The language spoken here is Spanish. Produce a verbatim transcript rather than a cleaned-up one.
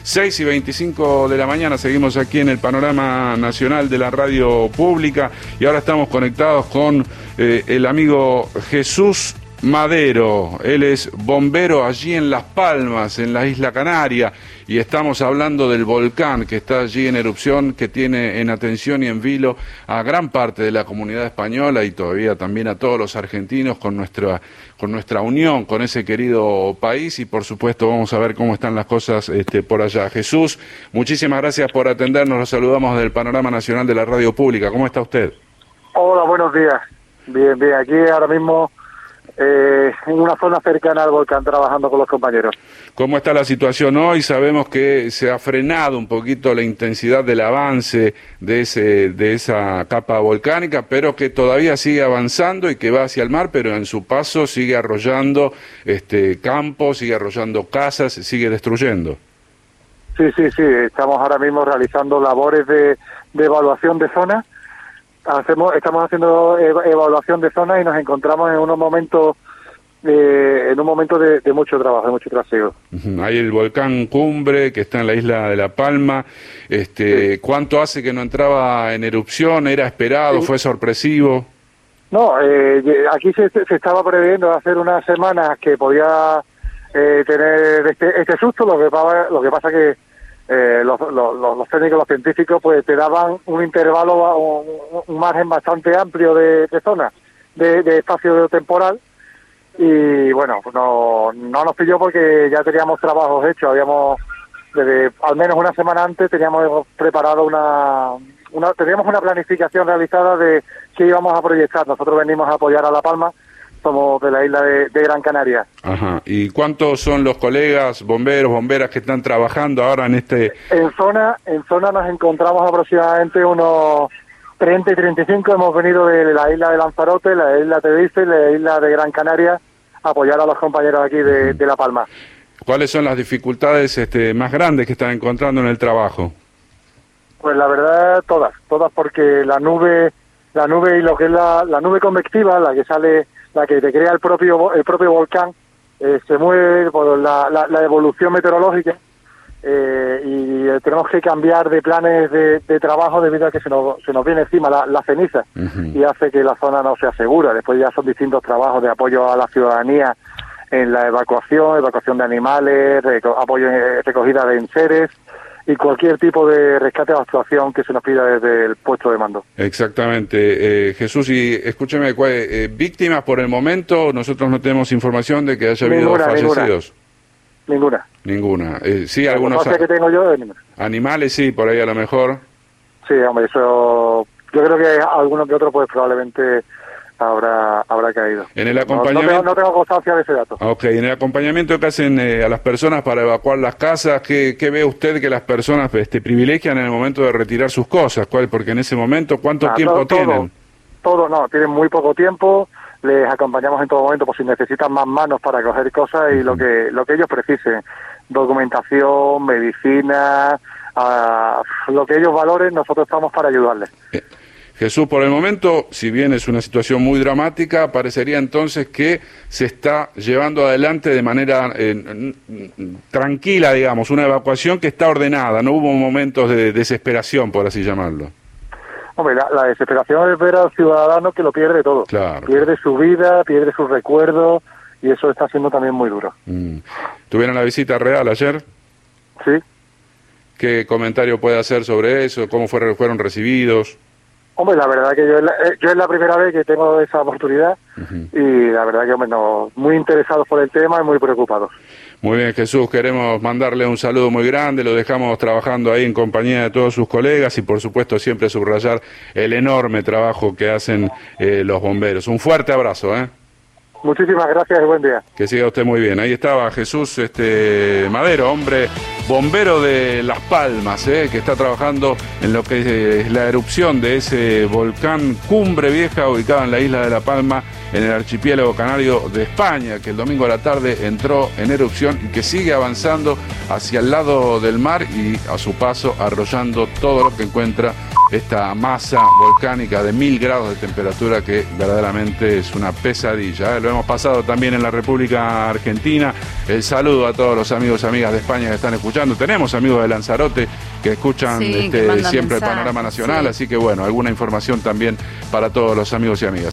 seis y veinticinco de la mañana, seguimos aquí en el Panorama Nacional de la Radio Pública y ahora estamos conectados con eh, el amigo Jesús Madero. Él es bombero allí en Las Palmas, en la isla Canaria, y estamos hablando del volcán que está allí en erupción, que tiene en atención y en vilo a gran parte de la comunidad española y todavía también a todos los argentinos con nuestra, con nuestra unión con ese querido país, y por supuesto vamos a ver cómo están las cosas este, por allá. Jesús, muchísimas gracias por atendernos, los saludamos del Panorama Nacional de la Radio Pública. ¿Cómo está usted? Hola, buenos días. Bien, bien, aquí ahora mismo Eh, en una zona cercana al volcán trabajando con los compañeros. ¿Cómo está la situación hoy? Sabemos que se ha frenado un poquito la intensidad del avance de ese de esa capa volcánica, pero que todavía sigue avanzando y que va hacia el mar, pero en su paso sigue arrollando este campos, sigue arrollando casas, sigue destruyendo. Sí, sí, sí, estamos ahora mismo realizando labores de, de evaluación de zona. Hacemos, estamos haciendo evaluación de zona y nos encontramos en unos momentos, eh, en un momento de, de mucho trabajo, de mucho trasiego. Uh-huh. Hay el volcán Cumbre que está en la isla de La Palma. Este, sí. ¿Cuánto hace que no entraba en erupción? ¿Era esperado? Sí. ¿Fue sorpresivo? No, eh, aquí se, se estaba previendo hacer unas semanas que podía eh, tener este, este susto. Lo que pasa, lo que pasa que Eh, los, los, los técnicos, los científicos, pues te daban un intervalo, un, un margen bastante amplio de, de zona, de, de espacio temporal, y bueno, no, no nos pilló porque ya teníamos trabajos hechos, habíamos, desde al menos una semana antes, teníamos preparado una, una teníamos una planificación realizada de qué íbamos a proyectar. Nosotros venimos a apoyar a La Palma, somos de la isla de, de Gran Canaria. Ajá. ¿Y cuántos son los colegas, bomberos, bomberas que están trabajando ahora en este...? En zona, en zona nos encontramos aproximadamente unos treinta y treinta y cinco. Hemos venido de la isla de Lanzarote, la isla Tenerife y la isla de Gran Canaria a apoyar a los compañeros aquí de, de La Palma. ¿Cuáles son las dificultades este, más grandes que están encontrando en el trabajo? Pues la verdad, todas, todas, porque la nube, la nube y lo que es la, la nube convectiva, la que sale... la que te crea el propio el propio volcán, eh, se mueve por la, la, la evolución meteorológica, eh, y eh, tenemos que cambiar de planes de, de trabajo debido a que se nos, se nos viene encima la, la ceniza. Uh-huh. Y hace que la zona no sea segura. Después ya son distintos trabajos de apoyo a la ciudadanía en la evacuación, evacuación de animales, reco- apoyo en recogida de enseres y cualquier tipo de rescate o actuación que se nos pida desde el puesto de mando. Exactamente. Eh, Jesús, y escúcheme, eh, víctimas por el momento, nosotros no tenemos información de que haya habido ninguna, fallecidos. Ninguna. Ninguna. Eh, sí, la algunos... A... que tengo yo es ninguna. Animales, sí, por ahí a lo mejor. Sí, hombre, eso... Yo creo que alguno que otro pues probablemente habrá habrá caído. En el acompañamiento... No, no, tengo, no tengo constancia de ese dato. Ok, en el acompañamiento que hacen eh, a las personas para evacuar las casas, ¿qué, qué ve usted que las personas este, privilegian en el momento de retirar sus cosas? ¿Cuál? Porque en ese momento, ¿cuánto ah, tiempo todo, tienen? Todo, no, tienen muy poco tiempo, les acompañamos en todo momento por si necesitan más manos para coger cosas y uh-huh. lo que lo que ellos precisen, documentación, medicina, uh, lo que ellos valoren, nosotros estamos para ayudarles. Eh. Jesús, por el momento, si bien es una situación muy dramática, parecería entonces que se está llevando adelante de manera eh, tranquila, digamos, una evacuación que está ordenada, no hubo momentos de desesperación, por así llamarlo. Hombre, la, la desesperación es ver al ciudadano que lo pierde todo, claro. Pierde su vida, pierde sus recuerdos, y eso está siendo también muy duro. Mm. ¿Tuvieron la visita real ayer? Sí. ¿Qué comentario puede hacer sobre eso? ¿Cómo fueron, fueron recibidos? Hombre, la verdad que yo es la, yo es la primera vez que tengo esa oportunidad uh-huh. y la verdad que hombre, no, muy interesados por el tema y muy preocupados. Muy bien, Jesús, queremos mandarle un saludo muy grande, lo dejamos trabajando ahí en compañía de todos sus colegas y por supuesto siempre subrayar el enorme trabajo que hacen eh, los bomberos. Un fuerte abrazo, ¿eh? Muchísimas gracias y buen día. Que siga usted muy bien. Ahí estaba Jesús este Madero, hombre bombero de Las Palmas, eh, que está trabajando en lo que es la erupción de ese volcán Cumbre Vieja ubicado en la isla de La Palma en el archipiélago canario de España, que el domingo a la tarde entró en erupción y que sigue avanzando hacia el lado del mar y a su paso arrollando todo lo que encuentra esta masa volcánica de mil grados de temperatura que verdaderamente es una pesadilla, ¿eh? Lo hemos pasado también en la República Argentina. El saludo a todos los amigos y amigas de España que están escuchando. Tenemos amigos de Lanzarote que escuchan sí, este, que siempre mensaje, el panorama nacional, sí. Así que bueno, alguna información también para todos los amigos y amigas.